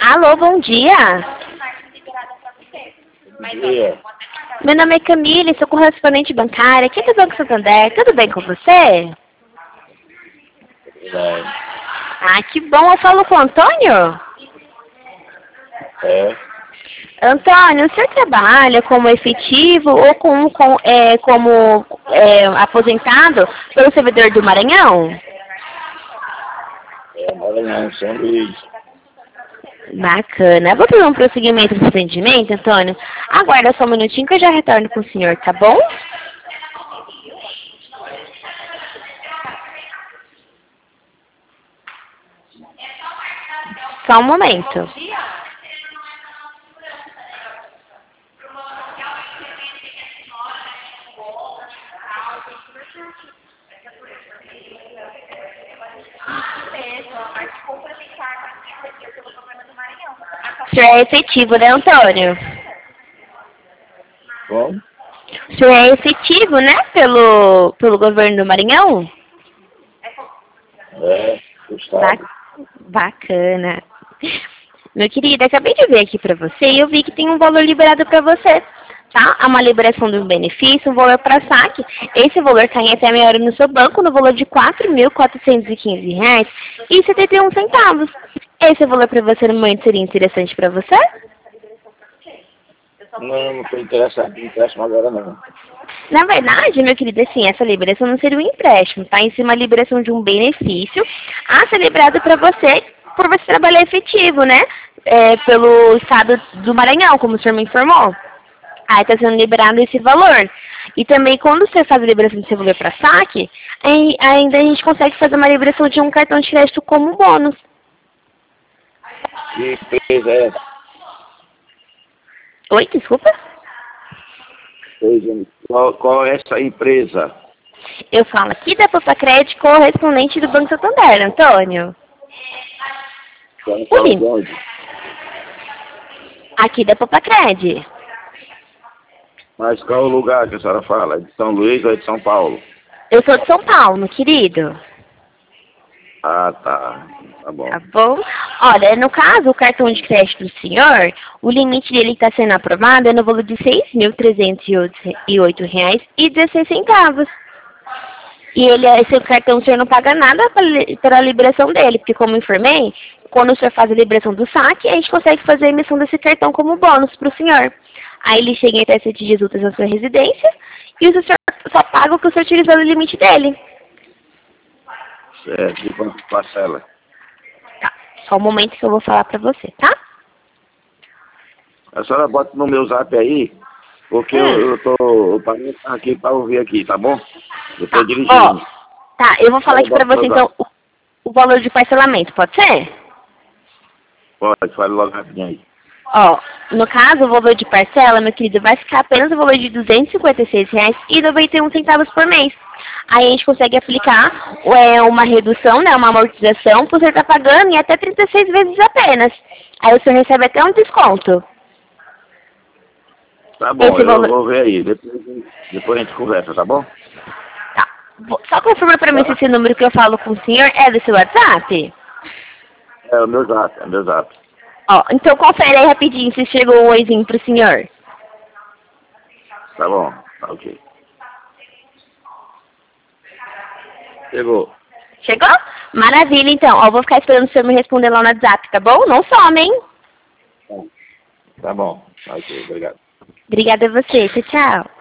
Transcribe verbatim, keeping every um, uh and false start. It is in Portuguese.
Alô, bom dia. Bom dia. Meu nome é Camille, sou correspondente bancária aqui do Banco Santander. Tudo bem com você? Vai. Ah, que bom. Eu falo com o Antônio? É. Antônio, o senhor trabalha como efetivo ou com, com, é, como é, aposentado pelo servidor do Maranhão? É, Maranhão, São Luís. Bacana. Vou fazer um prosseguimento do atendimento, Antônio. Aguarda só um minutinho que eu já retorno com o senhor, tá bom? Só um momento. O senhor é efetivo, né, Antônio? Como? O senhor é efetivo, né, pelo, pelo governo do Maranhão? É, do estado. Ba- Bacana. Meu querido, acabei de ver aqui pra você e eu vi que tem um valor liberado pra você, tá? Há uma liberação de um benefício, um valor para saque. Esse valor cai até meia hora no seu banco no valor de quatro mil quatrocentos e quinze reais e setenta e um centavos. Esse valor para você no momento seria interessante para você? Não, não estou interessado em empréstimo agora não. Na verdade, meu querido, assim, essa liberação não seria um empréstimo, tá? Em cima a liberação de um benefício a ser liberado para você por você trabalhar efetivo, né? É, pelo estado do Maranhão, como o senhor me informou. Aí está sendo liberado esse valor. E também, quando você faz a liberação desse valor para saque, aí, ainda a gente consegue fazer uma liberação de um cartão de crédito como bônus. Que empresa é essa? Oi, desculpa? Pois é. Qual, qual é essa empresa? Eu falo aqui da Popacred, correspondente do Banco Santander, Antônio. Você não O fala Lim. de onde? Aqui da Popacred. Mas qual é o lugar que a senhora fala? É de São Luís ou é de São Paulo? Eu sou de São Paulo, querido. Ah, tá. Tá bom. Tá bom? Olha, no caso, o cartão de crédito do senhor, o limite dele está sendo aprovado é no valor de seis mil trezentos e oito reais e dezesseis centavos. E ele, esse cartão o senhor não paga nada pela pela liberação dele, porque como eu informei, quando o senhor faz a liberação do saque, a gente consegue fazer a emissão desse cartão como bônus para o senhor. Aí ele chega em até sete dias úteis na sua residência e o senhor só paga o que o senhor utilizou no limite dele. Certo. E quanto parcela? Tá, só um momento que eu vou falar pra você, tá? A senhora bota no meu zap aí, porque Hum. eu, eu tô parando aqui para ouvir aqui, tá bom? Eu tô Tá, dirigindo. ó, tá, eu vou falar Eu aqui pra boto você no então o, o valor de parcelamento, pode ser? Pode, fale logo rapidinho aí. Ó, no caso, o valor de parcela, meu querido, vai ficar apenas o valor de duzentos e cinquenta e seis reais e noventa e um centavos por mês. Aí a gente consegue aplicar é, uma redução, né, uma amortização, por você estar pagando em até trinta e seis vezes apenas. Aí o senhor recebe até um desconto. Tá bom, Esse eu valor... vou ver aí. Depois, depois a gente conversa, tá bom? Tá. Vou- Só confirma pra mim se Tá. esse número que eu falo com o senhor é do seu WhatsApp. É o meu zap, é o meu zap. Ó, então confere aí rapidinho se chegou um oizinho pro senhor. Tá bom, tá ok. Chegou. Chegou? Maravilha, então. Ó, vou ficar esperando o senhor me responder lá no WhatsApp, tá bom? Não some, hein? Tá bom, tá ok, obrigado. Obrigada a você. Tchau, tchau.